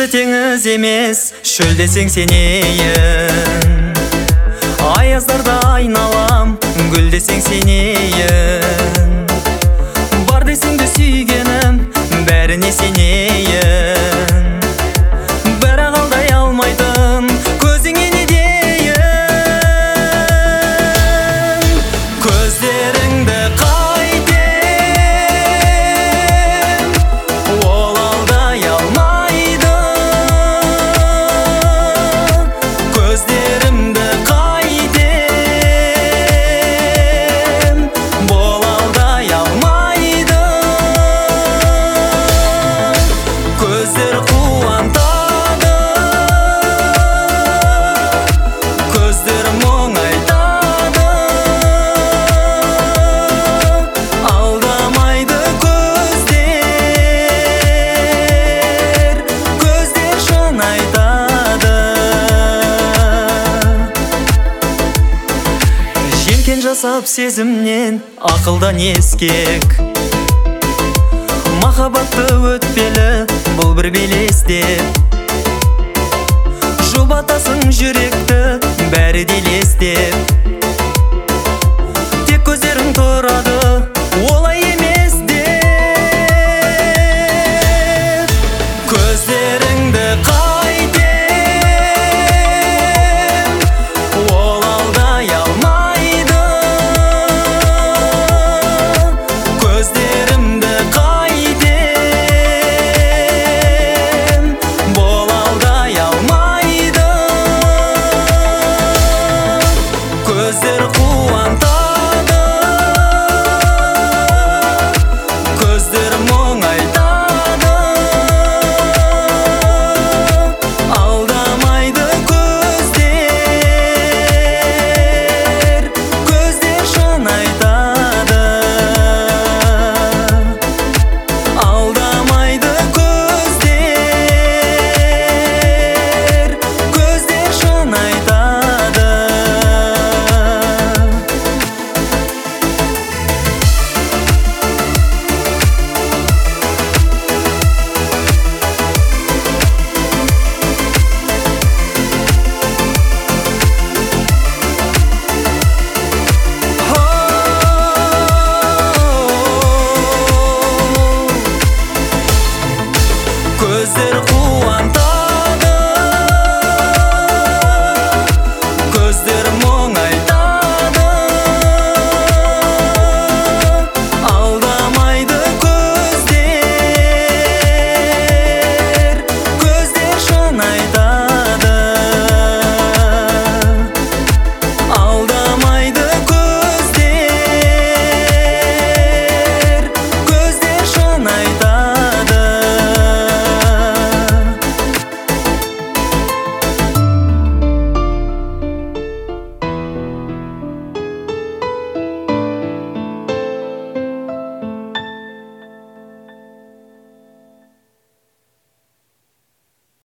Жазды теңіз емес, шөл десең сенейін. Аяздарда айналам, гүл десең сенейін. Бар десең де сүйгенім, бәріне сенейін. Бірақ алдай алмайтын көзіңе не дейін. Көздеріңді қайтем, ол алдай алмайды. Көздерімді қайтем, бұл алдай алмайды. Көздер қуантады, көздер мұң айтады. Алдамайды көздер, көздер шын айтады. Желкен жасап сезімнен ақылдан ескек, махаббатты өтпелі бұл бір белестеп. Жұбатасың жүректі бәрі делестеп.